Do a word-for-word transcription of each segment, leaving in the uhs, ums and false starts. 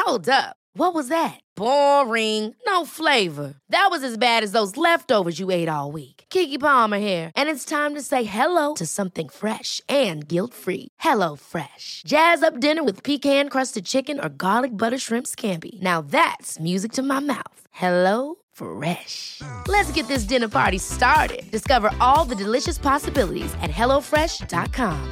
Hold up. What was that? Boring. No flavor. That was as bad as those leftovers you ate all week. Keke Palmer here, and it's time to say hello to something fresh and guilt-free. Hello Fresh. Jazz up dinner with pecan-crusted chicken or garlic butter shrimp scampi. Now that's music to my mouth. Hello Fresh. Let's get this dinner party started. Discover all the delicious possibilities at hello fresh dot com.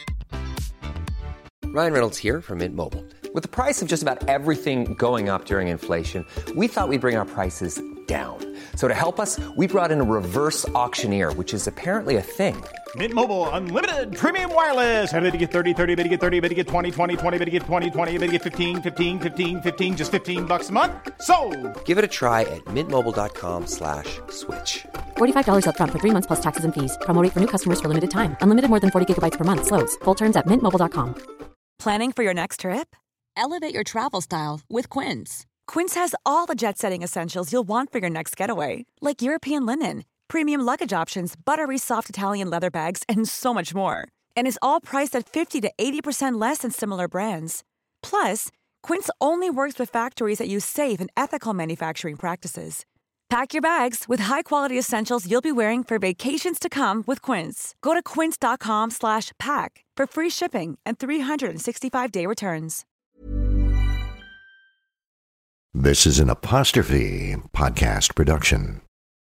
Ryan Reynolds here from Mint Mobile. With the price of just about everything going up during inflation, we thought we'd bring our prices down. So to help us, we brought in a reverse auctioneer, which is apparently a thing. Mint Mobile Unlimited Premium Wireless. How to get thirty, thirty, how to get thirty, how to get twenty, twenty, twenty, how to get twenty, twenty, how to get fifteen, fifteen, fifteen, fifteen, just fifteen bucks a month? Sold! Give it a try at mintmobile.com slash switch. forty-five dollars up front for three months plus taxes and fees. Promo rate for new customers for limited time. Unlimited more than forty gigabytes per month. Slows full terms at mint mobile dot com. Planning for your next trip? Elevate your travel style with Quince. Quince has all the jet-setting essentials you'll want for your next getaway, like European linen, premium luggage options, buttery soft Italian leather bags, and so much more. And is all priced at fifty to eighty percent less than similar brands. Plus, Quince only works with factories that use safe and ethical manufacturing practices. Pack your bags with high-quality essentials you'll be wearing for vacations to come with Quince. Go to quince.com slash pack for free shipping and three sixty-five day returns. This is an Apostrophe podcast production.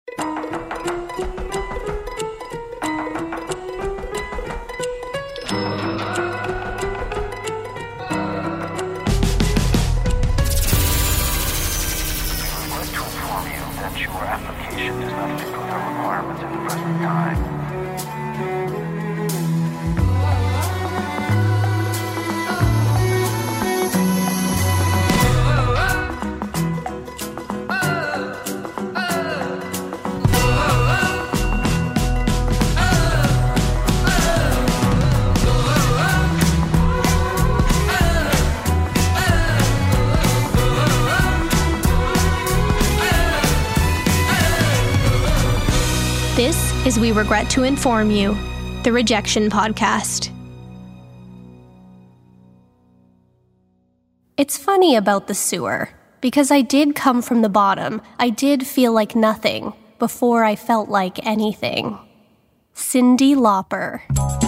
This is We Regret to Inform You, the Rejection Podcast. It's funny about the sewer, because I did come from the bottom. I did feel like nothing before I felt like anything. Cyndi Lauper.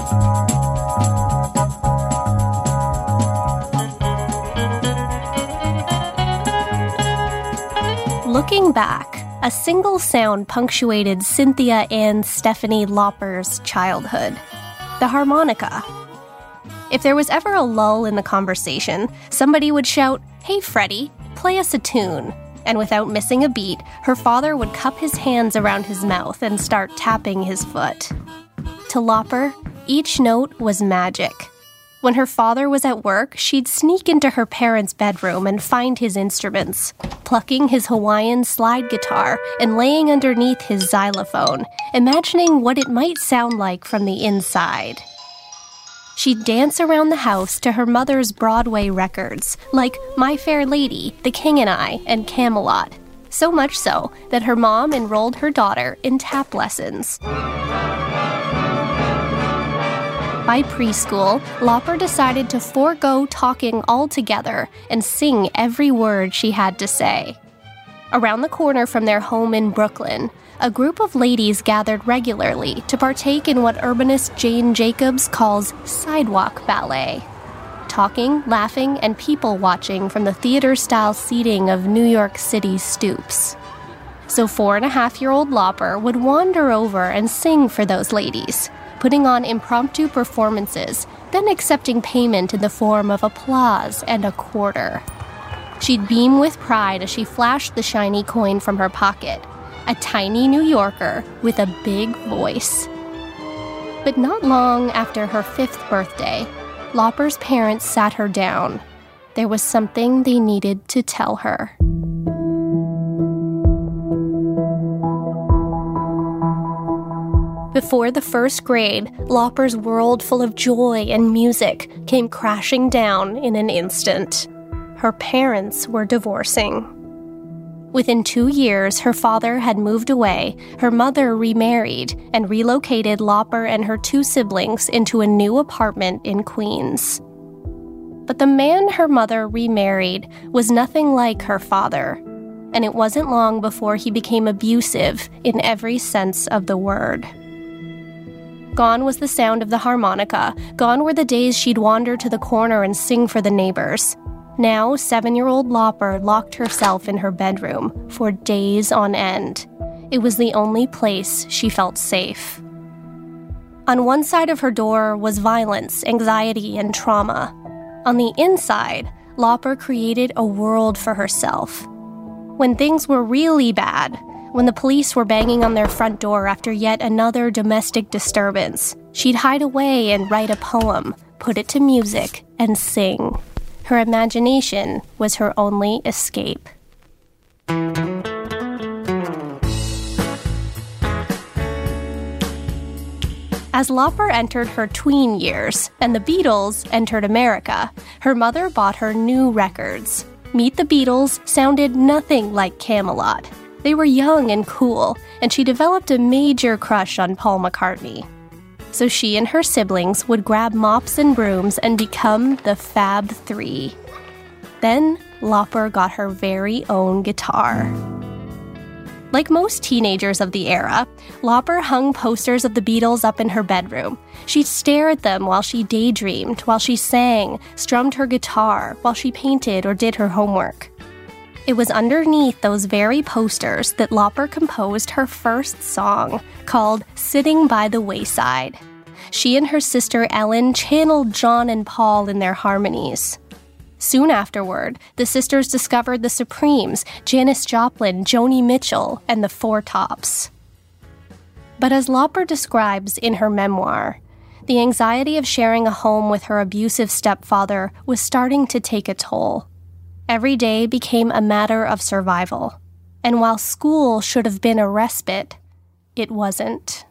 Looking back, a single sound punctuated Cynthia and Stephanie Lauper's childhood: the harmonica. If there was ever a lull in the conversation, somebody would shout, "Hey, Freddie, play us a tune." And without missing a beat, her father would cup his hands around his mouth and start tapping his foot. To Lauper, each note was magic. When her father was at work, she'd sneak into her parents' bedroom and find his instruments, plucking his Hawaiian slide guitar and laying underneath his xylophone, imagining what it might sound like from the inside. She'd dance around the house to her mother's Broadway records, like My Fair Lady, The King and I, and Camelot. So much so that her mom enrolled her daughter in tap lessons. By preschool, Lauper decided to forego talking altogether and sing every word she had to say. Around the corner from their home in Brooklyn, a group of ladies gathered regularly to partake in what urbanist Jane Jacobs calls sidewalk ballet. Talking, laughing, and people-watching from the theater-style seating of New York City's stoops. So four-and-a-half-year-old Lauper would wander over and sing for those ladies, putting on impromptu performances, then accepting payment in the form of applause and a quarter. She'd beam with pride as she flashed the shiny coin from her pocket, a tiny New Yorker with a big voice. But not long after her fifth birthday, Lauper's parents sat her down. There was something they needed to tell her. Before the first grade, Lauper's world full of joy and music came crashing down in an instant. Her parents were divorcing. Within two years, her father had moved away, her mother remarried, and relocated Lauper and her two siblings into a new apartment in Queens. But the man her mother remarried was nothing like her father, and it wasn't long before he became abusive in every sense of the word. Gone was the sound of the harmonica. Gone were the days she'd wander to the corner and sing for the neighbors. Now, seven-year-old Lauper locked herself in her bedroom for days on end. It was the only place she felt safe. On one side of her door was violence, anxiety, and trauma. On the inside, Lauper created a world for herself. When things were really bad, when the police were banging on their front door after yet another domestic disturbance, she'd hide away and write a poem, put it to music, and sing. Her imagination was her only escape. As Lauper entered her tween years and the Beatles entered America, her mother bought her new records. Meet the Beatles sounded nothing like Camelot. They were young and cool, and she developed a major crush on Paul McCartney. So she and her siblings would grab mops and brooms and become the Fab Three. Then Lauper got her very own guitar. Like most teenagers of the era, Lauper hung posters of the Beatles up in her bedroom. She'd stare at them while she daydreamed, while she sang, strummed her guitar, while she painted or did her homework. It was underneath those very posters that Lauper composed her first song, called Sitting by the Wayside. She and her sister Ellen channeled John and Paul in their harmonies. Soon afterward, the sisters discovered the Supremes, Janis Joplin, Joni Mitchell, and the Four Tops. But as Lauper describes in her memoir, the anxiety of sharing a home with her abusive stepfather was starting to take a toll. Every day became a matter of survival, and while school should have been a respite, it wasn't.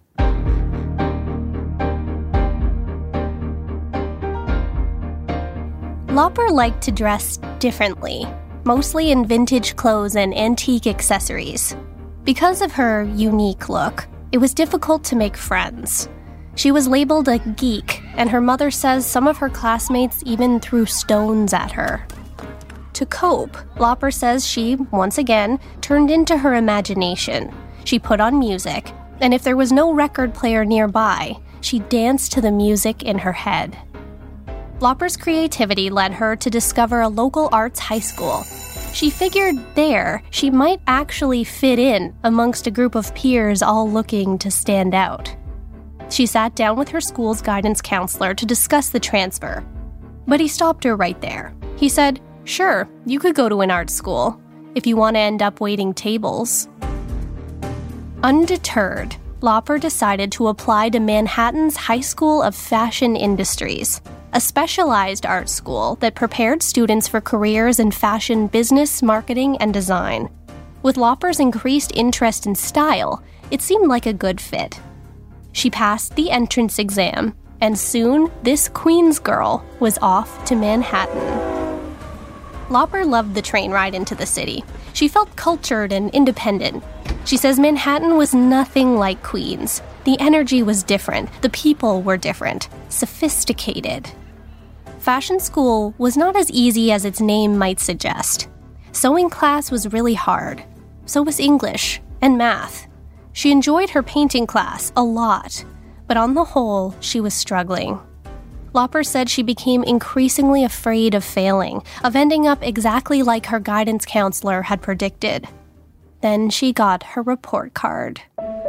Lauper liked to dress differently, mostly in vintage clothes and antique accessories. Because of her unique look, it was difficult to make friends. She was labeled a geek, and her mother says some of her classmates even threw stones at her. To cope, Lauper says she, once again, turned into her imagination. She put on music, and if there was no record player nearby, she danced to the music in her head. Lauper's creativity led her to discover a local arts high school. She figured there she might actually fit in amongst a group of peers all looking to stand out. She sat down with her school's guidance counselor to discuss the transfer. But he stopped her right there. He said, "Sure, you could go to an art school, if you want to end up waiting tables." Undeterred, Lauper decided to apply to Manhattan's High School of Fashion Industries, a specialized art school that prepared students for careers in fashion business, marketing, and design. With Lauper's increased interest in style, it seemed like a good fit. She passed the entrance exam, and soon this Queens girl was off to Manhattan. Lauper loved the train ride into the city. She felt cultured and independent. She says Manhattan was nothing like Queens. The energy was different. The people were different. Sophisticated. Fashion school was not as easy as its name might suggest. Sewing class was really hard. So was English and math. She enjoyed her painting class a lot, but on the whole, she was struggling. Lauper said she became increasingly afraid of failing, of ending up exactly like her guidance counselor had predicted. Then she got her report card.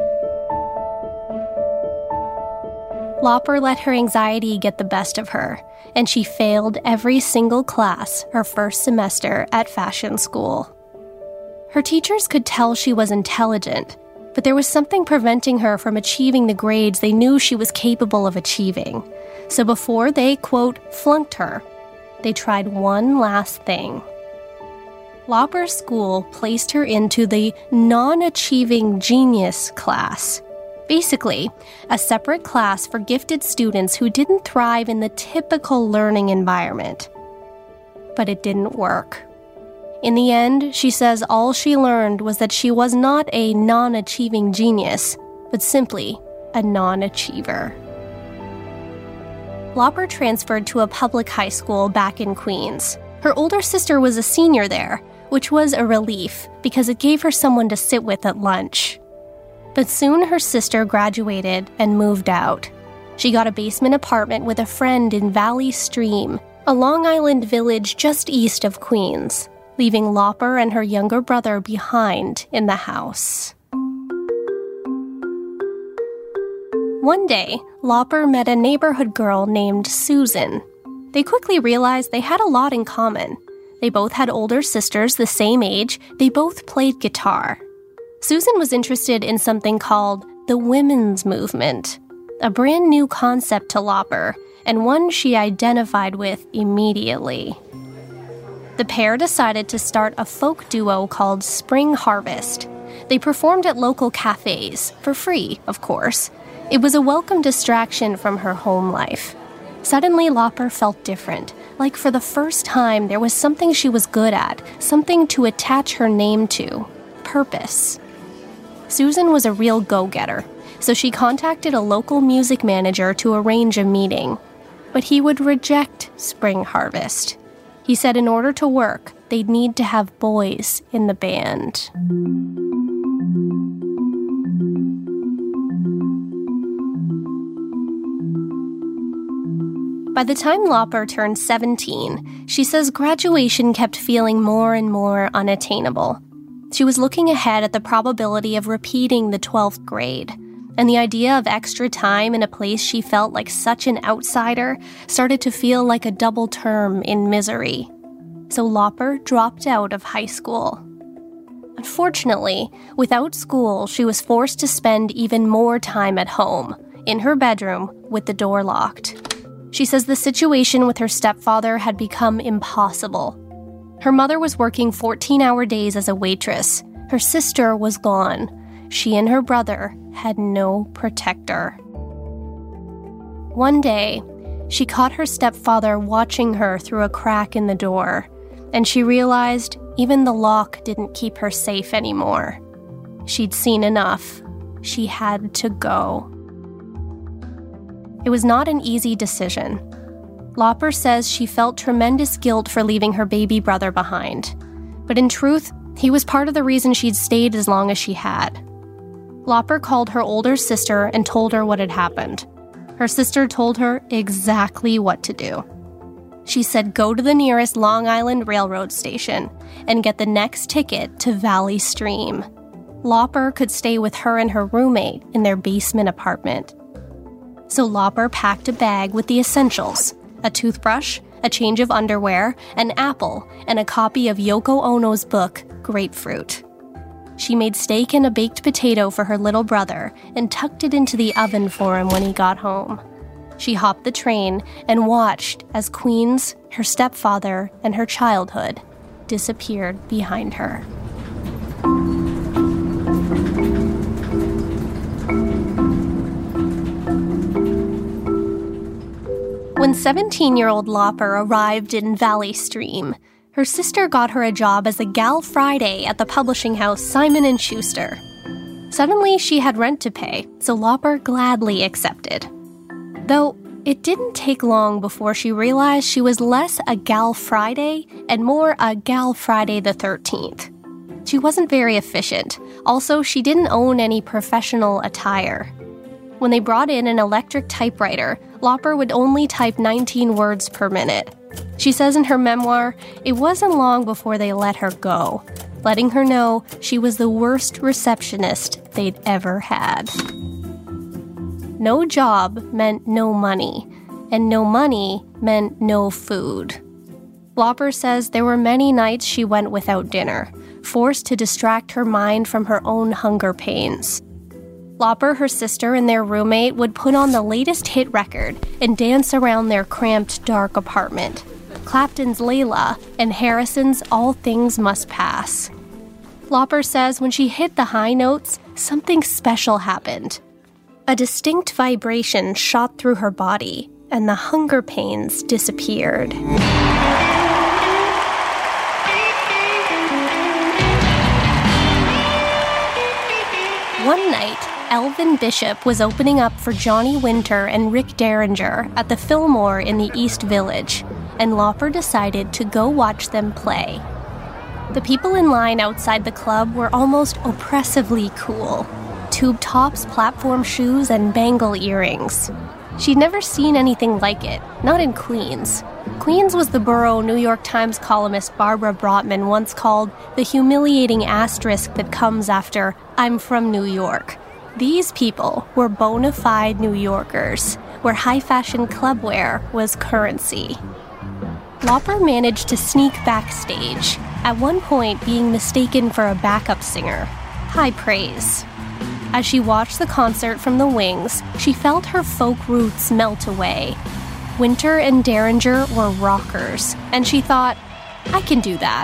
Lauper let her anxiety get the best of her, and she failed every single class her first semester at fashion school. Her teachers could tell she was intelligent, but there was something preventing her from achieving the grades they knew she was capable of achieving. So before they, quote, flunked her, they tried one last thing. Lauper's school placed her into the non-achieving genius class. Basically, a separate class for gifted students who didn't thrive in the typical learning environment. But it didn't work. In the end, she says all she learned was that she was not a non-achieving genius, but simply a non-achiever. Lauper transferred to a public high school back in Queens. Her older sister was a senior there, which was a relief because it gave her someone to sit with at lunch. But soon her sister graduated and moved out. She got a basement apartment with a friend in Valley Stream, a Long Island village just east of Queens, leaving Lauper and her younger brother behind in the house. One day, Lauper met a neighborhood girl named Susan. They quickly realized they had a lot in common. They both had older sisters the same age. They both played guitar. Susan was interested in something called the women's movement, a brand new concept to Lauper, and one she identified with immediately. The pair decided to start a folk duo called Spring Harvest. They performed at local cafes, for free, of course. It was a welcome distraction from her home life. Suddenly, Lauper felt different, like for the first time there was something she was good at, something to attach her name to, purpose. Susan was a real go-getter, so she contacted a local music manager to arrange a meeting. But he would reject Spring Harvest. He said in order to work, they'd need to have boys in the band. By the time Lauper turned seventeen, she says graduation kept feeling more and more unattainable. She was looking ahead at the probability of repeating the twelfth grade, and the idea of extra time in a place she felt like such an outsider started to feel like a double term in misery. So Lauper dropped out of high school. Unfortunately, without school, she was forced to spend even more time at home, in her bedroom, with the door locked. She says the situation with her stepfather had become impossible. Her mother was working fourteen-hour days as a waitress. Her sister was gone. She and her brother had no protector. One day, she caught her stepfather watching her through a crack in the door, and she realized even the lock didn't keep her safe anymore. She'd seen enough. She had to go. It was not an easy decision. Lauper says she felt tremendous guilt for leaving her baby brother behind. But in truth, he was part of the reason she'd stayed as long as she had. Lauper called her older sister and told her what had happened. Her sister told her exactly what to do. She said go to the nearest Long Island Railroad station and get the next ticket to Valley Stream. Lauper could stay with her and her roommate in their basement apartment. So Lauper packed a bag with the essentials, a toothbrush, a change of underwear, an apple, and a copy of Yoko Ono's book, Grapefruit. She made steak and a baked potato for her little brother and tucked it into the oven for him when he got home. She hopped the train and watched as Queens, her stepfather, and her childhood disappeared behind her. When seventeen-year-old Lauper arrived in Valley Stream, her sister got her a job as a Gal Friday at the publishing house Simon and Schuster. Suddenly, she had rent to pay, so Lauper gladly accepted. Though, it didn't take long before she realized she was less a Gal Friday and more a Gal Friday the thirteenth. She wasn't very efficient. Also, she didn't own any professional attire. When they brought in an electric typewriter, Lauper would only type nineteen words per minute. She says in her memoir, it wasn't long before they let her go, letting her know she was the worst receptionist they'd ever had. No job meant no money, and no money meant no food. Lauper says there were many nights she went without dinner, forced to distract her mind from her own hunger pains. Lauper, her sister, and their roommate would put on the latest hit record and dance around their cramped, dark apartment. Clapton's Layla and Harrison's All Things Must Pass. Lauper says when she hit the high notes, something special happened. A distinct vibration shot through her body, and the hunger pains disappeared. One night, Elvin Bishop was opening up for Johnny Winter and Rick Derringer at the Fillmore in the East Village, and Lauper decided to go watch them play. The people in line outside the club were almost oppressively cool. Tube tops, platform shoes, and bangle earrings. She'd never seen anything like it, not in Queens. Queens was the borough New York Times columnist Barbara Brotman once called the humiliating asterisk that comes after "I'm from New York." These people were bona fide New Yorkers, where high-fashion clubwear was currency. Lauper managed to sneak backstage, at one point being mistaken for a backup singer. High praise. As she watched the concert from the wings, she felt her folk roots melt away. Winter and Derringer were rockers, and she thought, I can do that.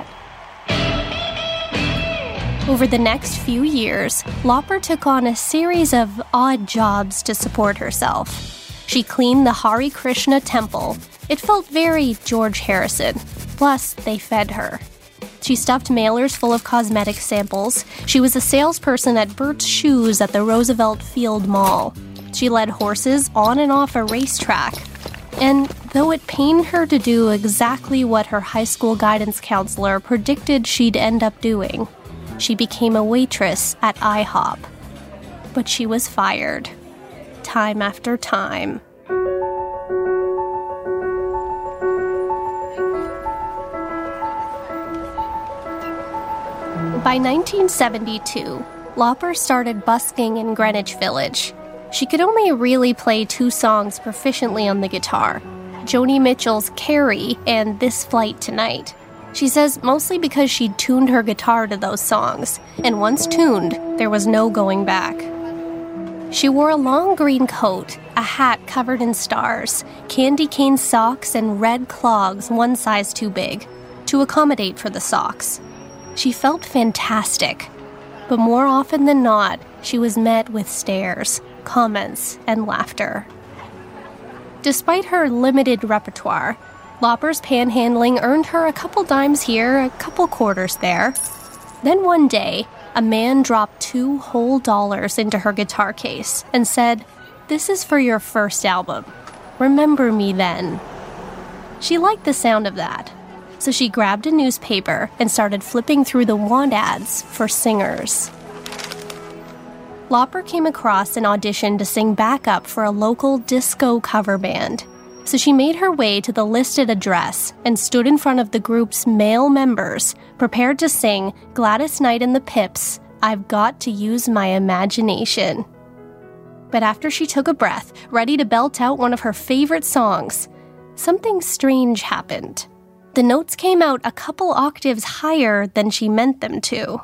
Over the next few years, Lauper took on a series of odd jobs to support herself. She cleaned the Hare Krishna temple. It felt very George Harrison. Plus, they fed her. She stuffed mailers full of cosmetic samples. She was a salesperson at Burt's Shoes at the Roosevelt Field Mall. She led horses on and off a racetrack. And though it pained her to do exactly what her high school guidance counselor predicted she'd end up doing, she became a waitress at IHOP. But she was fired. Time after time. By nineteen seventy-two, Lauper started busking in Greenwich Village. She could only really play two songs proficiently on the guitar, Joni Mitchell's Carrie and This Flight Tonight. She says mostly because she'd tuned her guitar to those songs, and once tuned, there was no going back. She wore a long green coat, a hat covered in stars, candy cane socks, and red clogs one size too big, to accommodate for the socks. She felt fantastic, but more often than not, she was met with stares, comments, and laughter. Despite her limited repertoire, Lauper's panhandling earned her a couple dimes here, a couple quarters there. Then one day, a man dropped two whole dollars into her guitar case and said, "This is for your first album. Remember me then." She liked the sound of that, so she grabbed a newspaper and started flipping through the want ads for singers. Lauper came across an audition to sing backup for a local disco cover band, so she made her way to the listed address and stood in front of the group's male members, prepared to sing Gladys Knight and the Pips' "I've Got to Use My Imagination." But after she took a breath, ready to belt out one of her favorite songs, something strange happened. The notes came out a couple octaves higher than she meant them to.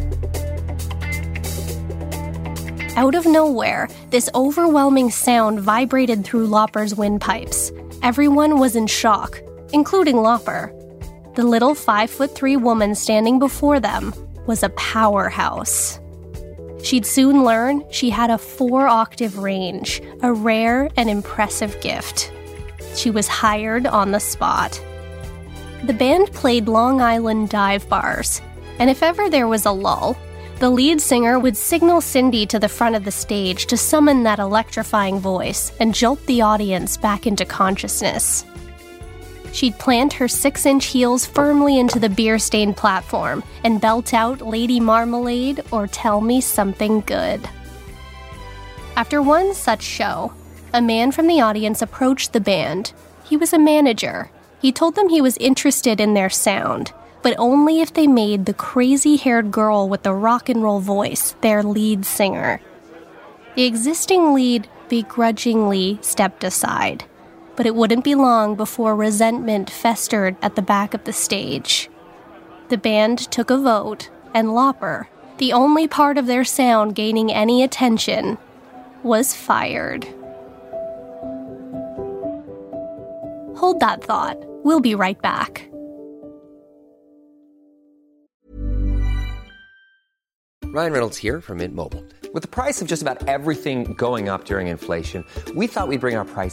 Out of nowhere, this overwhelming sound vibrated through Lauper's windpipes. Everyone was in shock, including Lauper. The little five foot three woman standing before them was a powerhouse. She'd soon learn she had a four-octave range, a rare and impressive gift. She was hired on the spot. The band played Long Island dive bars, and if ever there was a lull, the lead singer would signal Cindy to the front of the stage to summon that electrifying voice and jolt the audience back into consciousness. She'd plant her six-inch heels firmly into the beer-stained platform and belt out Lady Marmalade or Tell Me Something Good. After one such show, a man from the audience approached the band. He was a manager. He told them he was interested in their sound, but only if they made the crazy-haired girl with the rock and roll voice their lead singer. The existing lead begrudgingly stepped aside, but it wouldn't be long before resentment festered at the back of the stage. The band took a vote, and Lauper, the only part of their sound gaining any attention, was fired. Hold that thought. We'll be right back. Ryan Reynolds here from Mint Mobile. With the price of just about everything going up during inflation, we thought we'd bring our prices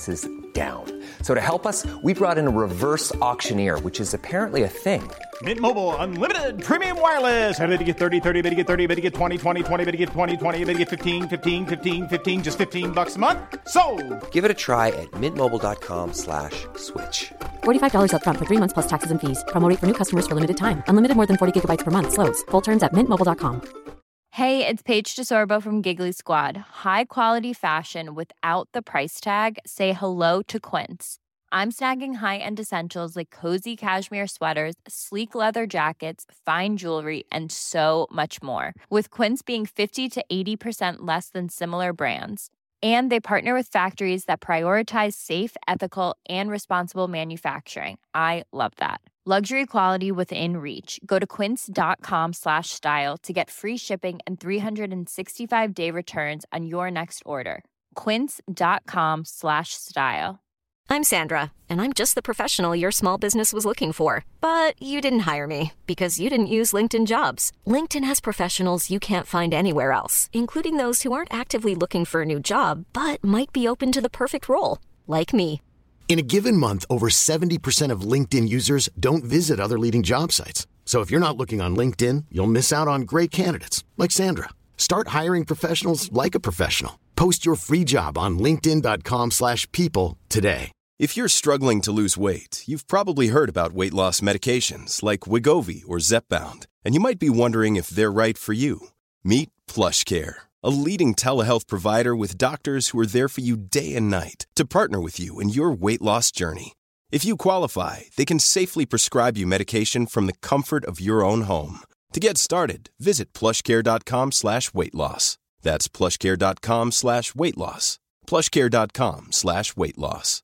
down. So to help us, we brought in a reverse auctioneer, which is apparently a thing. Mint Mobile Unlimited Premium Wireless. How to get thirty, thirty, how to get thirty, how to get twenty, twenty, twenty, how to get twenty, twenty, how to get fifteen, fifteen, fifteen, fifteen, just fifteen bucks a month? Sold! Give it a try at mintmobile.com slash switch. forty-five dollars up front for three months plus taxes and fees. Promo rate for new customers for limited time. Unlimited more than forty gigabytes per month. Slows full terms at mint mobile dot com. Hey, it's Paige DeSorbo from Giggly Squad. High quality fashion without the price tag. Say hello to Quince. I'm snagging high-end essentials like cozy cashmere sweaters, sleek leather jackets, fine jewelry, and so much more. With Quince being fifty to eighty percent less than similar brands. And they partner with factories that prioritize safe, ethical, and responsible manufacturing. I love that. Luxury quality within reach. Go to quince.com slash style to get free shipping and three sixty-five day returns on your next order. Quince.com slash style. I'm Sandra, and I'm just the professional your small business was looking for. But you didn't hire me because you didn't use LinkedIn Jobs. LinkedIn has professionals you can't find anywhere else, including those who aren't actively looking for a new job, but might be open to the perfect role, like me. In a given month, over seventy percent of LinkedIn users don't visit other leading job sites. So if you're not looking on LinkedIn, you'll miss out on great candidates like Sandra. Start hiring professionals like a professional. Post your free job on linkedin.com slash people today. If you're struggling to lose weight, you've probably heard about weight loss medications like Wegovy or Zepbound, and you might be wondering if they're right for you. Meet PlushCare, a leading telehealth provider with doctors who are there for you day and night to partner with you in your weight loss journey. If you qualify, they can safely prescribe you medication from the comfort of your own home. To get started, visit plushcare.com slash weight loss. That's plushcare.com slash weight loss. plushcare.com slash weight loss.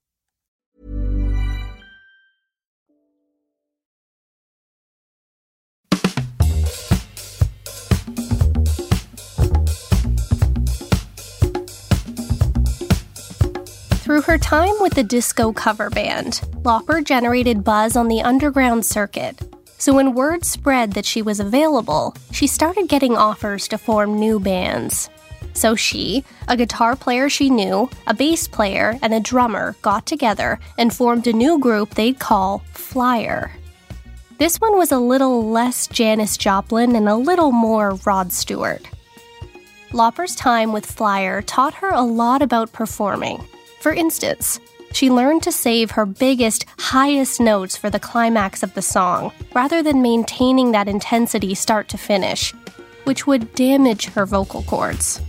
Through her time with the disco cover band, Lauper generated buzz on the underground circuit. So when word spread that she was available, she started getting offers to form new bands. So she, a guitar player she knew, a bass player, and a drummer got together and formed a new group they'd call Flyer. This one was a little less Janis Joplin and a little more Rod Stewart. Lauper's time with Flyer taught her a lot about performing. For instance, she learned to save her biggest, highest notes for the climax of the song, rather than maintaining that intensity start to finish, which would damage her vocal cords.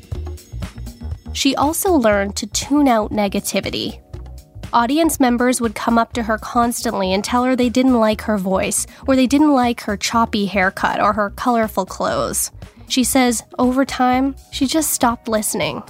She also learned to tune out negativity. Audience members would come up to her constantly and tell her they didn't like her voice, or they didn't like her choppy haircut or her colorful clothes. She says, over time, she just stopped listening.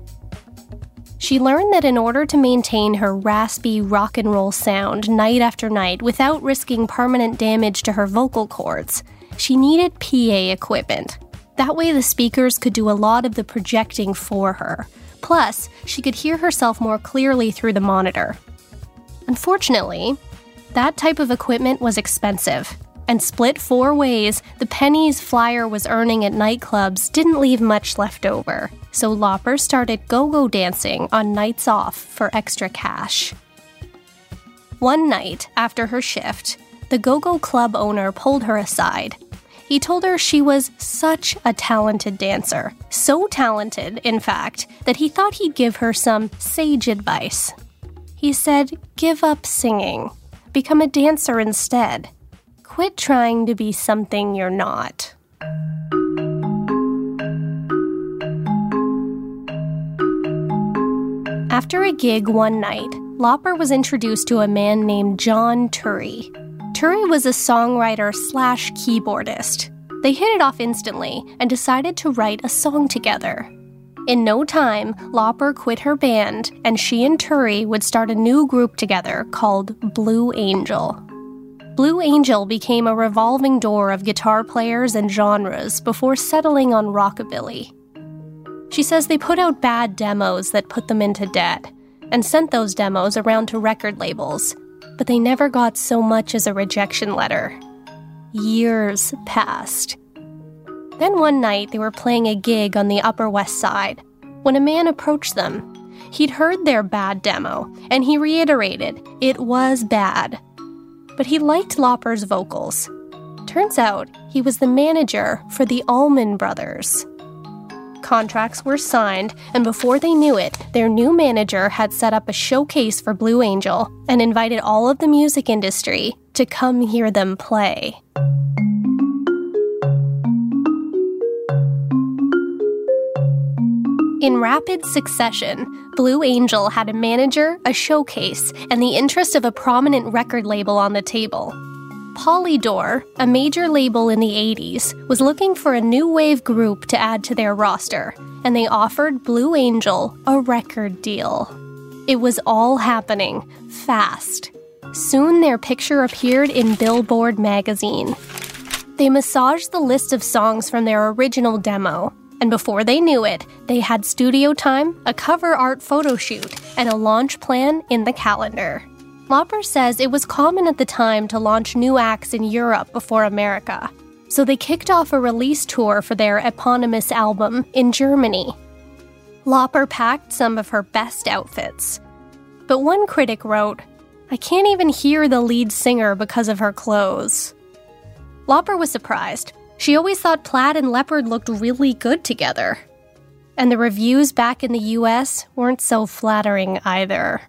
She learned that in order to maintain her raspy rock and roll sound night after night without risking permanent damage to her vocal cords, she needed P A equipment. That way the speakers could do a lot of the projecting for her. Plus, she could hear herself more clearly through the monitor. Unfortunately, that type of equipment was expensive, and split four ways, the pennies Flyer was earning at nightclubs didn't leave much left over. So Lauper started go-go dancing on nights off for extra cash. One night, after her shift, the go-go club owner pulled her aside. He told her she was such a talented dancer. So talented, in fact, that he thought he'd give her some sage advice. He said, give up singing. Become a dancer instead. Quit trying to be something you're not. After a gig one night, Lauper was introduced to a man named John Turry. Turry was a songwriter slash keyboardist. They hit it off instantly and decided to write a song together. In no time, Lauper quit her band, and she and Turry would start a new group together called Blue Angel. Blue Angel became a revolving door of guitar players and genres before settling on rockabilly. She says they put out bad demos that put them into debt, and sent those demos around to record labels, but they never got so much as a rejection letter. Years passed. Then one night they were playing a gig on the Upper West Side when a man approached them. He'd heard their bad demo, and he reiterated it was bad. But he liked Lauper's vocals. Turns out he was the manager for the Allman Brothers. Contracts were signed, and before they knew it, their new manager had set up a showcase for Blue Angel and invited all of the music industry to come hear them play. In rapid succession, Blue Angel had a manager, a showcase, and the interest of a prominent record label on the table. Polydor, a major label in the eighties, was looking for a new wave group to add to their roster, and they offered Blue Angel a record deal. It was all happening fast. Soon their picture appeared in Billboard magazine. They massaged the list of songs from their original demo, and before they knew it, they had studio time, a cover art photo shoot, and a launch plan in the calendar. Lauper says it was common at the time to launch new acts in Europe before America, so they kicked off a release tour for their eponymous album in Germany. Lauper packed some of her best outfits. But one critic wrote, "I can't even hear the lead singer because of her clothes." Lauper was surprised. She always thought plaid and leopard looked really good together. And the reviews back in the U S weren't so flattering either.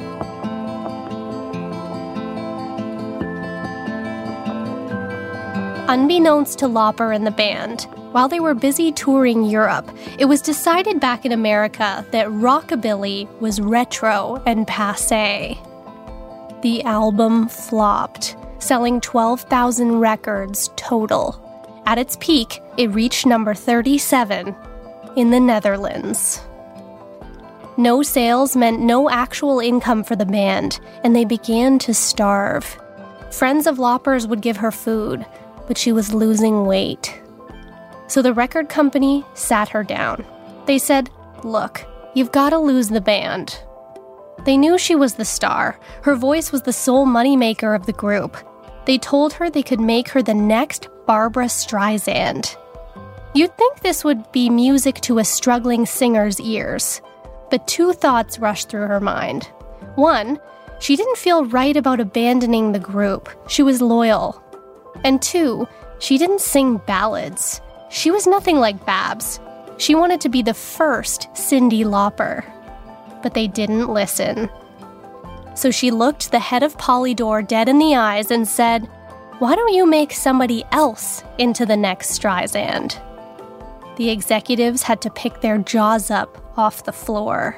Unbeknownst to Lauper and the band, while they were busy touring Europe, it was decided back in America that rockabilly was retro and passé. The album flopped, selling twelve thousand records total. At its peak, it reached number thirty-seven in the Netherlands. No sales meant no actual income for the band, and they began to starve. Friends of Lauper's would give her food, but she was losing weight. So the record company sat her down. They said, "Look, you've got to lose the band." They knew she was the star. Her voice was the sole moneymaker of the group. They told her they could make her the next Barbra Streisand. You'd think this would be music to a struggling singer's ears, but two thoughts rushed through her mind. One, she didn't feel right about abandoning the group. She was loyal. And two, she didn't sing ballads. She was nothing like Babs. She wanted to be the first Cyndi Lauper. But they didn't listen. So she looked the head of Polydor dead in the eyes and said, "Why don't you make somebody else into the next Streisand?" The executives had to pick their jaws up off the floor.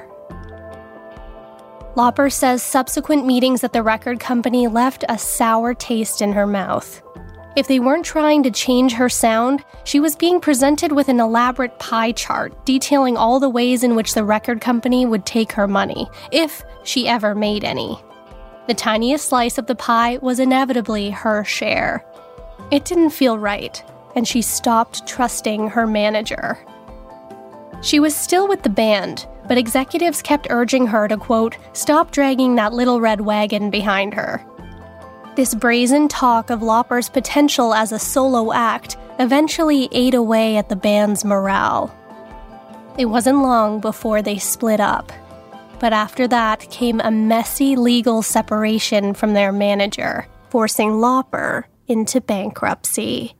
Lauper says subsequent meetings at the record company left a sour taste in her mouth. If they weren't trying to change her sound, she was being presented with an elaborate pie chart detailing all the ways in which the record company would take her money, if she ever made any. The tiniest slice of the pie was inevitably her share. It didn't feel right, and she stopped trusting her manager. She was still with the band, but executives kept urging her to, quote, "stop dragging that little red wagon behind her." This brazen talk of Lauper's potential as a solo act eventually ate away at the band's morale. It wasn't long before they split up, but after that came a messy legal separation from their manager, forcing Lauper into bankruptcy.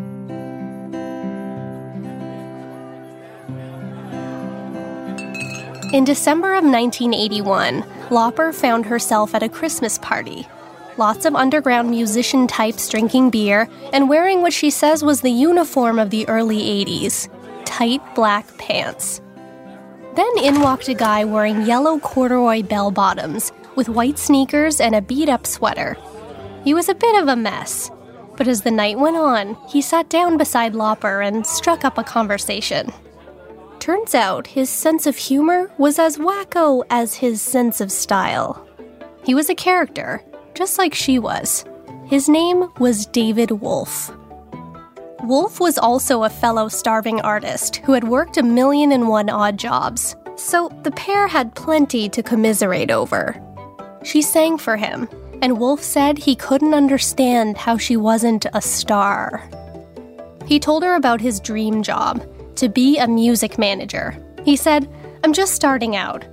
In December of nineteen eighty-one, Lauper found herself at a Christmas party. Lots of underground musician types drinking beer and wearing what she says was the uniform of the early eighties, tight black pants. Then in walked a guy wearing yellow corduroy bell-bottoms with white sneakers and a beat-up sweater. He was a bit of a mess, but as the night went on, he sat down beside Lauper and struck up a conversation. Turns out his sense of humor was as wacko as his sense of style. He was a character, just like she was. His name was David Wolff. Wolff was also a fellow starving artist who had worked a million and one odd jobs, so the pair had plenty to commiserate over. She sang for him, and Wolff said he couldn't understand how she wasn't a star. He told her about his dream job, to be a music manager. He said, "I'm just starting out.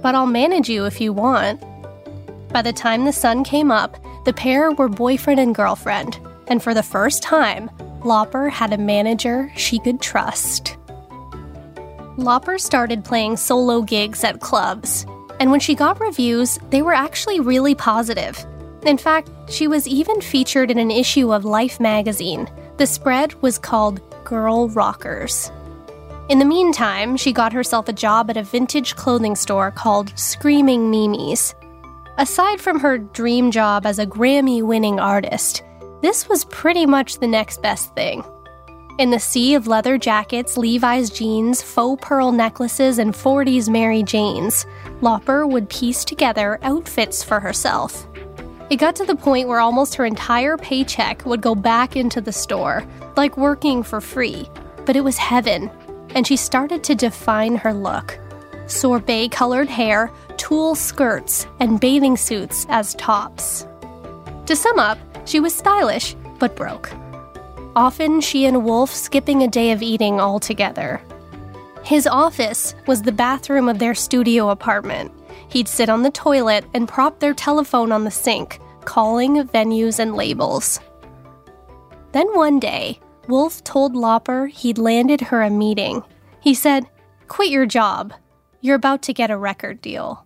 but I'll manage you if you want. By the time the sun came up, the pair were boyfriend and girlfriend, and for the first time, Lauper had a manager she could trust. Lauper started playing solo gigs at clubs, and when she got reviews, they were actually really positive. In fact, she was even featured in an issue of Life magazine. The spread was called Girl Rockers. In the meantime, she got herself a job at a vintage clothing store called Screaming Mimi's. Aside from her dream job as a Grammy-winning artist, this was pretty much the next best thing. In the sea of leather jackets, Levi's jeans, faux pearl necklaces, and forties Mary Janes, Lauper would piece together outfits for herself. It got to the point where almost her entire paycheck would go back into the store, like working for free. But it was heaven, and she started to define her look. Sorbet-colored hair, tulle skirts, and bathing suits as tops. To sum up, she was stylish, but broke. Often, she and Wolf skipping a day of eating altogether. His office was the bathroom of their studio apartment. He'd sit on the toilet and prop their telephone on the sink, calling venues and labels. Then one day, Wolf told Lauper he'd landed her a meeting. He said, "Quit your job. You're about to get a record deal."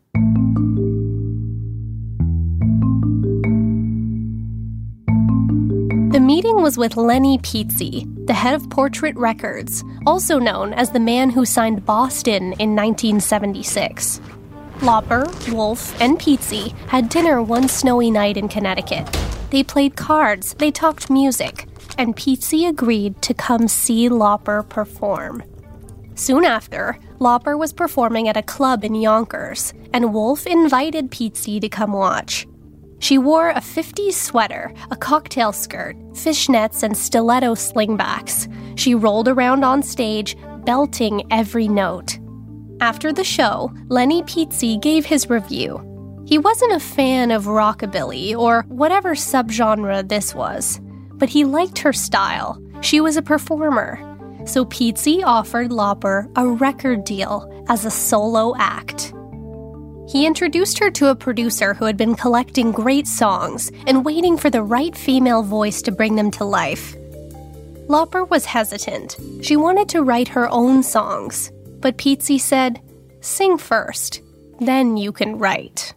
The meeting was with Lenny Pizzi, the head of Portrait Records, also known as the man who signed Boston in nineteen seventy-six. Lauper, Wolf, and Pizzi had dinner one snowy night in Connecticut. They played cards, they talked music, and Pizzi agreed to come see Lauper perform. Soon after, Lauper was performing at a club in Yonkers, and Wolf invited Pizzi to come watch. She wore a fifties sweater, a cocktail skirt, fishnets, and stiletto slingbacks. She rolled around on stage, belting every note. After the show, Lenny Pizzi gave his review. He wasn't a fan of rockabilly, or whatever subgenre this was, but he liked her style. She was a performer. So Pizzi offered Lauper a record deal as a solo act. He introduced her to a producer who had been collecting great songs and waiting for the right female voice to bring them to life. Lauper was hesitant. She wanted to write her own songs, but Pizzi said, "Sing first, then you can write."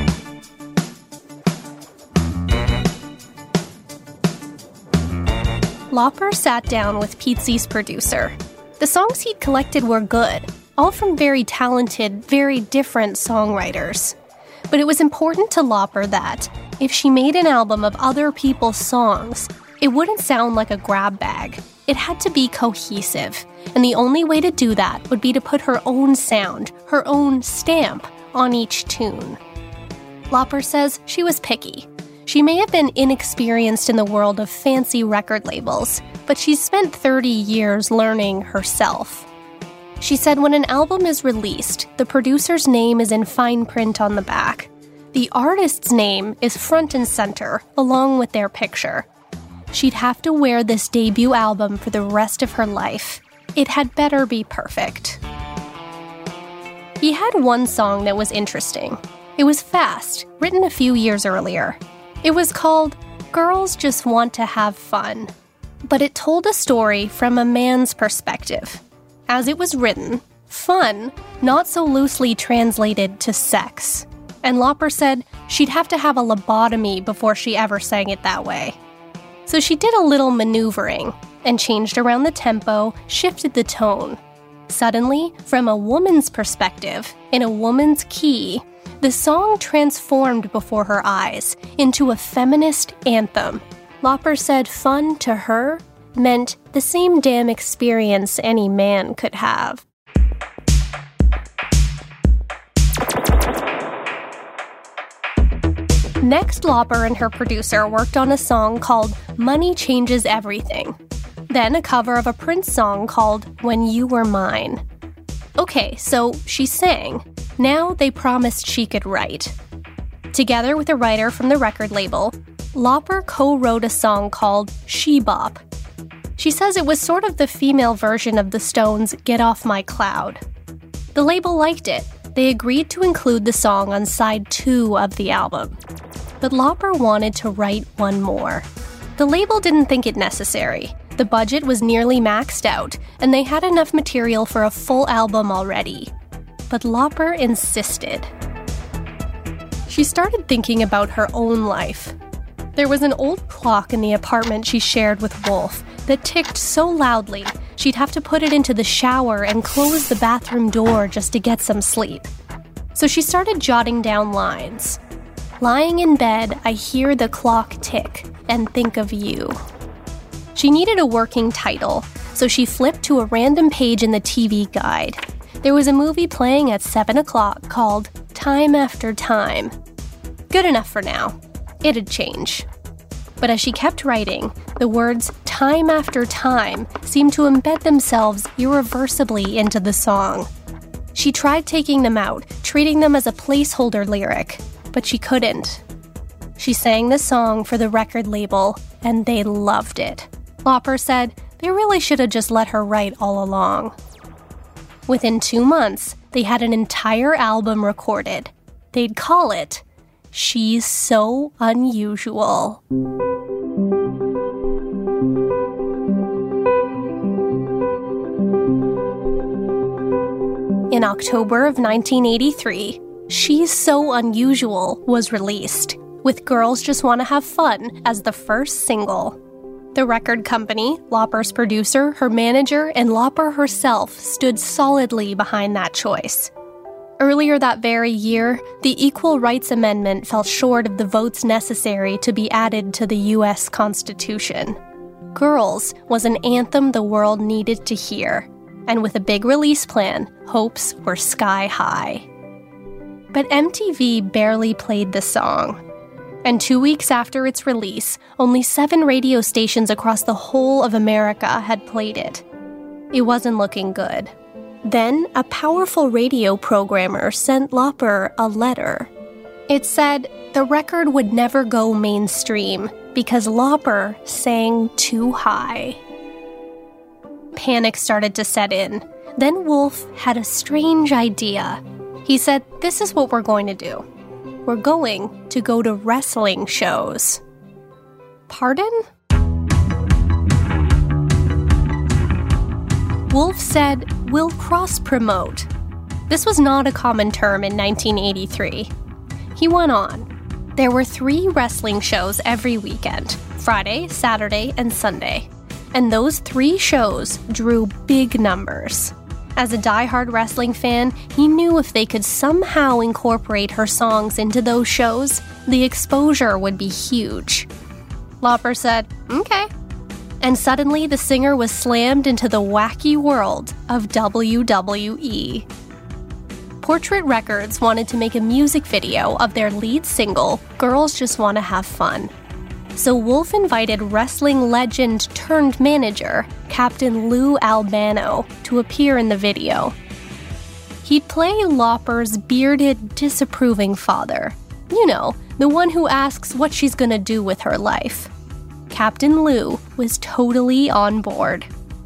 Lauper sat down with Pizzi's producer. The songs he'd collected were good, all from very talented, very different songwriters. But it was important to Lauper that, if she made an album of other people's songs, it wouldn't sound like a grab bag. It had to be cohesive, and the only way to do that would be to put her own sound, her own stamp, on each tune. Lauper says she was picky. She may have been inexperienced in the world of fancy record labels, but she's spent thirty years learning herself. She said when an album is released, the producer's name is in fine print on the back. The artist's name is front and center, along with their picture. She'd have to wear this debut album for the rest of her life. It had better be perfect. He had one song that was interesting. It was fast, written a few years earlier. It was called Girls Just Want to Have Fun, but it told a story from a man's perspective. As it was written, fun, not so loosely translated to sex. And Lauper said she'd have to have a lobotomy before she ever sang it that way. So she did a little maneuvering and changed around the tempo, shifted the tone. Suddenly, from a woman's perspective, in a woman's key, the song transformed before her eyes into a feminist anthem. Lauper said fun to her meant the same damn experience any man could have. Next, Lauper and her producer worked on a song called Money Changes Everything. Then a cover of a Prince song called When You Were Mine. Okay, so she sang. Now they promised she could write. Together with a writer from the record label, Lauper co-wrote a song called She Bop. She says it was sort of the female version of the Stones' Get Off My Cloud. The label liked it. they agreed to include the song on side two of the album. But Lauper wanted to write one more. The label didn't think it necessary. The budget was nearly maxed out, and they had enough material for a full album already. But Lauper insisted. She started thinking about her own life. There was an old clock in the apartment she shared with Wolf that ticked so loudly she'd have to put it into the shower and close the bathroom door just to get some sleep. So she started jotting down lines. Lying in bed, I hear the clock tick and think of you. She needed a working title, so she flipped to a random page in the T V guide. There was a movie playing at seven o'clock called Time After Time. Good enough for now. It'd change. But as she kept writing, the words time after time seemed to embed themselves irreversibly into the song. She tried taking them out, treating them as a placeholder lyric, but she couldn't. She sang the song for the record label, and they loved it. Lauper said they really should have just let her write all along. Within two months, they had an entire album recorded. They'd call it She's So Unusual. In October of nineteen eighty-three, She's So Unusual was released, with Girls Just Wanna Have Fun as the first single. The record company, Lauper's producer, her manager, and Lauper herself stood solidly behind that choice. Earlier that very year, the Equal Rights Amendment fell short of the votes necessary to be added to the U S Constitution. Girls was an anthem the world needed to hear, and with a big release plan, hopes were sky high. But M T V barely played the song. And two weeks after its release, only seven radio stations across the whole of America had played it. It wasn't looking good. Then, a powerful radio programmer sent Lauper a letter. It said the record would never go mainstream because Lauper sang too high. Panic started to set in. Then Wolf had a strange idea. He said, "This is what we're going to do. We're going to go to wrestling shows." Pardon? Wolf said, "We'll cross-promote." This was not a common term in nineteen eighty-three. He went on. There were three wrestling shows every weekend, Friday, Saturday, and Sunday. And those three shows drew big numbers. As a diehard wrestling fan, he knew if they could somehow incorporate her songs into those shows, the exposure would be huge. Lauper said, "Okay." And suddenly the singer was slammed into the wacky world of W W E. Portrait Records wanted to make a music video of their lead single, Girls Just Wanna Have Fun. So Wolf invited wrestling legend turned manager, Captain Lou Albano, to appear in the video. He'd play Lauper's bearded, disapproving father. You know, the one who asks what she's gonna do with her life. Captain Lou was totally on board.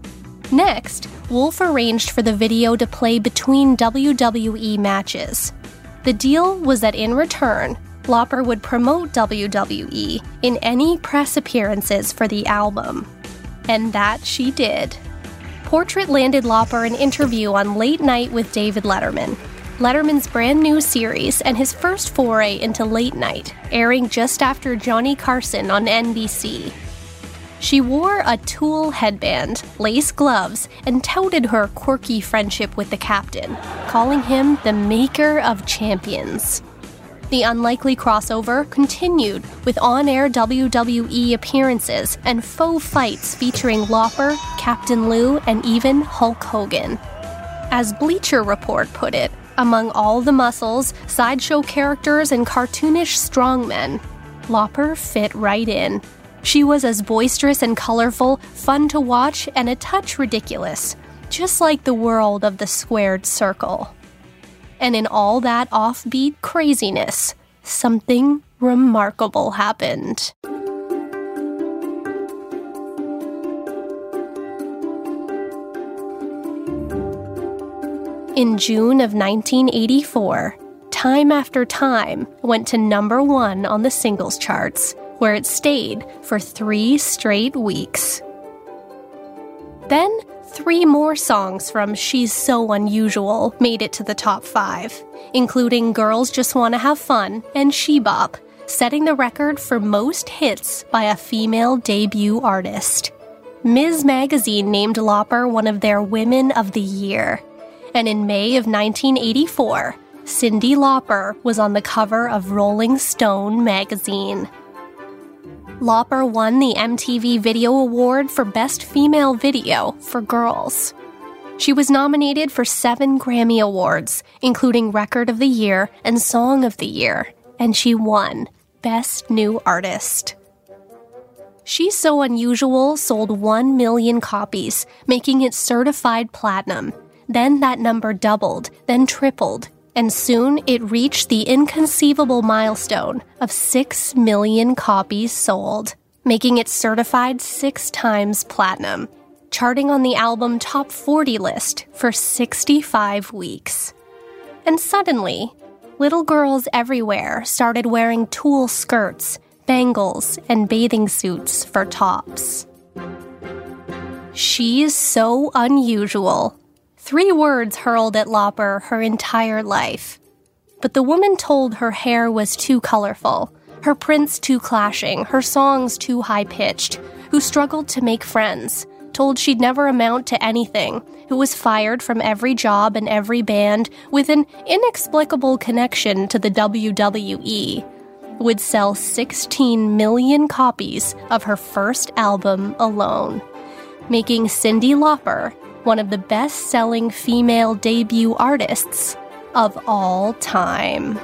Next, Wolf arranged for the video to play between W W E matches. The deal was that in return, Lauper would promote W W E in any press appearances for the album. And that she did. Portrait landed Lauper an interview on Late Night with David Letterman, Letterman's brand new series and his first foray into late night, airing just after Johnny Carson on N B C. She wore a tulle headband, lace gloves, and touted her quirky friendship with the captain, calling him the maker of champions. The unlikely crossover continued with on-air W W E appearances and faux fights featuring Lauper, Captain Lou, and even Hulk Hogan. As Bleacher Report put it, among all the muscles, sideshow characters, and cartoonish strongmen, Lauper fit right in. She was as boisterous and colorful, fun to watch, and a touch ridiculous, just like the world of the squared circle. And in all that offbeat craziness, something remarkable happened. In June of nineteen eighty-four, Time After Time went to number one on the singles charts, where it stayed for three straight weeks. Then, three more songs from She's So Unusual made it to the top five, including Girls Just Wanna Have Fun and She Bop, setting the record for most hits by a female debut artist. Ms. Magazine named Lauper one of their Women of the Year, and in May of nineteen eighty-four, Cyndi Lauper was on the cover of Rolling Stone magazine. Lauper won the M T V Video Award for Best Female Video for Girls. She was nominated for seven Grammy Awards, including Record of the Year and Song of the Year, and she won Best New Artist. She's So Unusual sold one million copies, making it certified platinum. Then that number doubled, then tripled, and soon it reached the inconceivable milestone of six million copies sold, making it certified six times platinum, charting on the album Top forty list for sixty-five weeks. And suddenly, little girls everywhere started wearing tulle skirts, bangles, and bathing suits for tops. She's so unusual. Three words hurled at Lauper her entire life. But the woman told her hair was too colorful, her prints too clashing, her songs too high-pitched, who struggled to make friends, told she'd never amount to anything, who was fired from every job and every band with an inexplicable connection to the W W E, would sell sixteen million copies of her first album alone, making Cyndi Lauper one of the best-selling female debut artists of all time.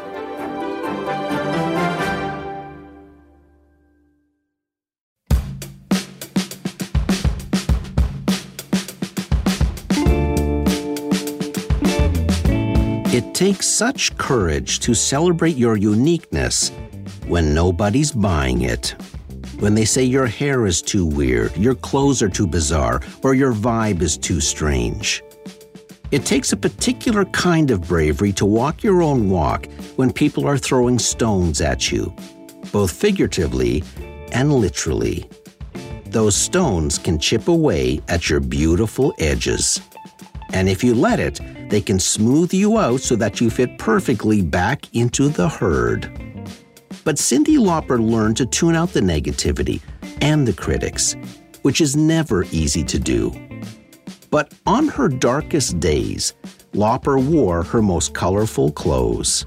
It takes such courage to celebrate your uniqueness when nobody's buying it. When they say your hair is too weird, your clothes are too bizarre, or your vibe is too strange. It takes a particular kind of bravery to walk your own walk when people are throwing stones at you, both figuratively and literally. Those stones can chip away at your beautiful edges. And if you let it, they can smooth you out so that you fit perfectly back into the herd. But Cyndi Lauper learned to tune out the negativity and the critics, which is never easy to do. But on her darkest days, Lauper wore her most colorful clothes.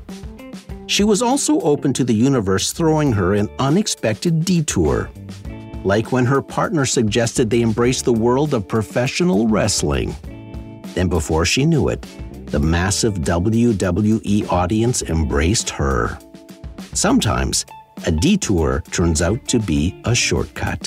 She was also open to the universe throwing her an unexpected detour, like when her partner suggested they embrace the world of professional wrestling. Then before she knew it, the massive W W E audience embraced her. Sometimes, a detour turns out to be a shortcut.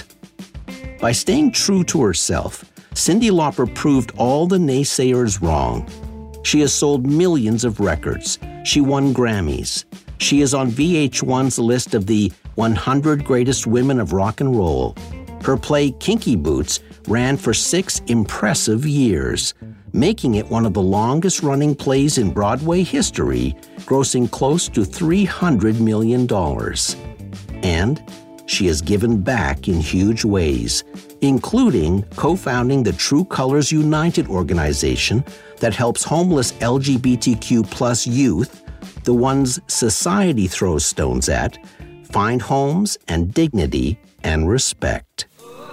By staying true to herself, Cyndi Lauper proved all the naysayers wrong. She has sold millions of records. She won Grammys. She is on V H one's list of the one hundred Greatest Women of Rock and Roll. Her play Kinky Boots ran for six impressive years, making it one of the longest-running plays in Broadway history, grossing close to three hundred million dollars. And she has given back in huge ways, including co-founding the True Colors United organization that helps homeless L G B T Q plus youth, the ones society throws stones at, find homes and dignity and respect.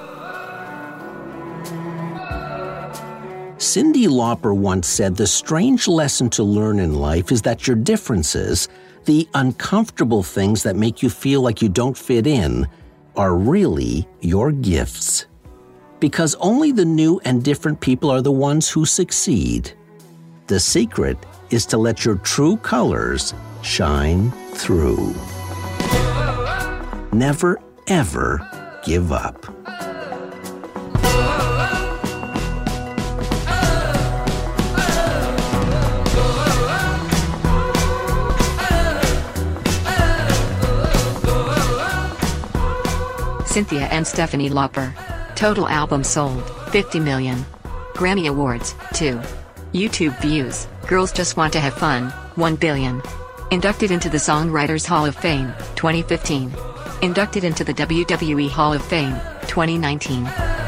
Cyndi Lauper once said the strange lesson to learn in life is that your differences, the uncomfortable things that make you feel like you don't fit in, are really your gifts. Because only the new and different people are the ones who succeed. The secret is to let your true colors shine through. Never, ever give up. Cynthia and Stephanie Lauper. Total albums sold, fifty million. Grammy Awards, two. YouTube views, Girls Just Want to Have Fun, one billion. Inducted into the Songwriters Hall of Fame, twenty fifteen. Inducted into the W W E Hall of Fame, twenty nineteen.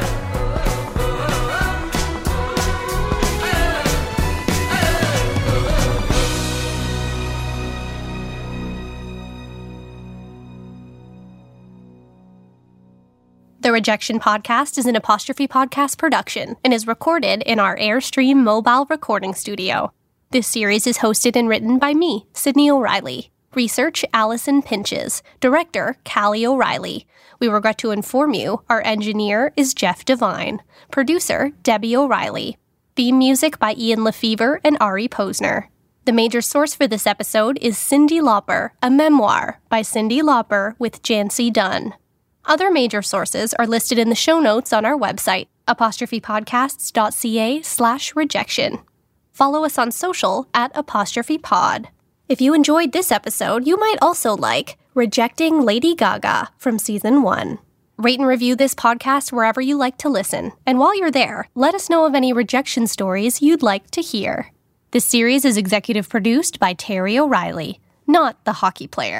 The Rejection Podcast is an Apostrophe Podcast production and is recorded in our Airstream mobile recording studio. This series is hosted and written by me, Sydney O'Reilly. Research, Allison Pinches. Director, Callie O'Reilly. We regret to inform you, our engineer is Jeff Devine. Producer, Debbie O'Reilly. Theme music by Ian Lefevre and Ari Posner. The major source for this episode is Cyndi Lauper, a memoir by Cyndi Lauper with Jancy Dunn. Other major sources are listed in the show notes on our website, apostrophepodcasts.ca slash rejection. Follow us on social at apostrophepod. If you enjoyed this episode, you might also like Rejecting Lady Gaga from Season one. Rate and review this podcast wherever you like to listen. And while you're there, let us know of any rejection stories you'd like to hear. This series is executive produced by Terry O'Reilly, not the hockey player.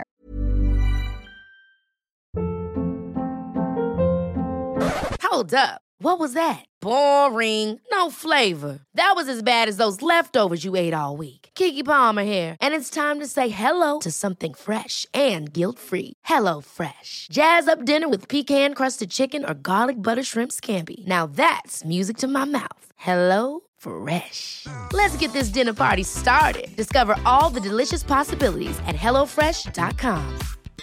Hold up. What was that? Boring. No flavor. That was as bad as those leftovers you ate all week. Keke Palmer here, and it's time to say hello to something fresh and guilt-free. Hello Fresh. Jazz up dinner with pecan-crusted chicken or garlic butter shrimp scampi. Now that's music to my mouth. Hello Fresh. Let's get this dinner party started. Discover all the delicious possibilities at hello fresh dot com.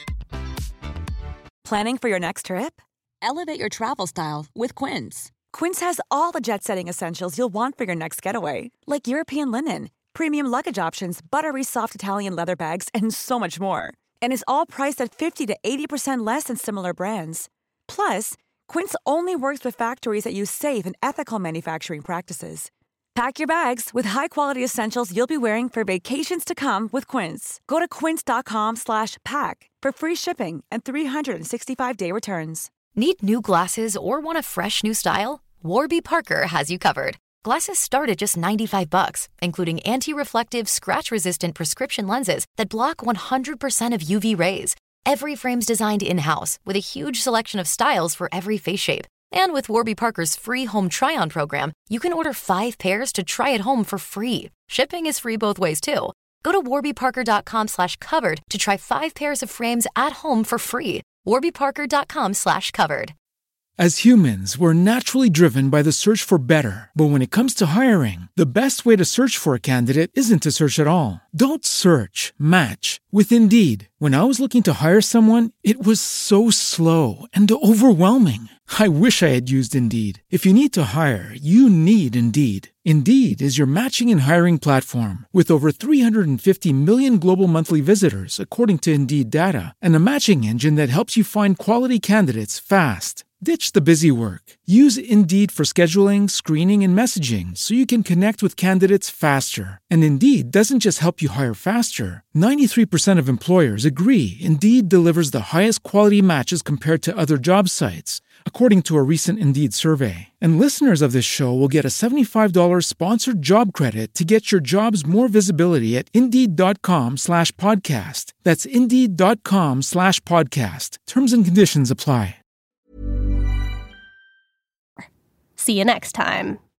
Planning for your next trip? Elevate your travel style with Quince. Quince has all the jet-setting essentials you'll want for your next getaway, like European linen, premium luggage options, buttery soft Italian leather bags, and so much more. And is all priced at fifty to eighty percent less than similar brands. Plus, Quince only works with factories that use safe and ethical manufacturing practices. Pack your bags with high-quality essentials you'll be wearing for vacations to come with Quince. Go to quince.com slash pack for free shipping and three sixty-five day returns. Need new glasses or want a fresh new style? Warby Parker has you covered. Glasses start at just ninety-five bucks, including anti-reflective, scratch-resistant prescription lenses that block one hundred percent of U V rays. Every frame's designed in-house with a huge selection of styles for every face shape. And with Warby Parker's free home try-on program, you can order five pairs to try at home for free. Shipping is free both ways, too. Go to warbyparker.com slash covered to try five pairs of frames at home for free. warbyparker.com slash covered. As humans, we're naturally driven by the search for better. But when it comes to hiring, the best way to search for a candidate isn't to search at all. Don't search, match with Indeed. When I was looking to hire someone, it was so slow and overwhelming. I wish I had used Indeed. If you need to hire, you need Indeed. Indeed is your matching and hiring platform with over three hundred fifty million global monthly visitors, according to Indeed data, and a matching engine that helps you find quality candidates fast. Ditch the busy work. Use Indeed for scheduling, screening, and messaging so you can connect with candidates faster. And Indeed doesn't just help you hire faster. ninety-three percent of employers agree Indeed delivers the highest quality matches compared to other job sites, according to a recent Indeed survey. And listeners of this show will get a seventy-five dollars sponsored job credit to get your jobs more visibility at Indeed.com slash podcast. That's Indeed.com slash podcast. Terms and conditions apply. See you next time.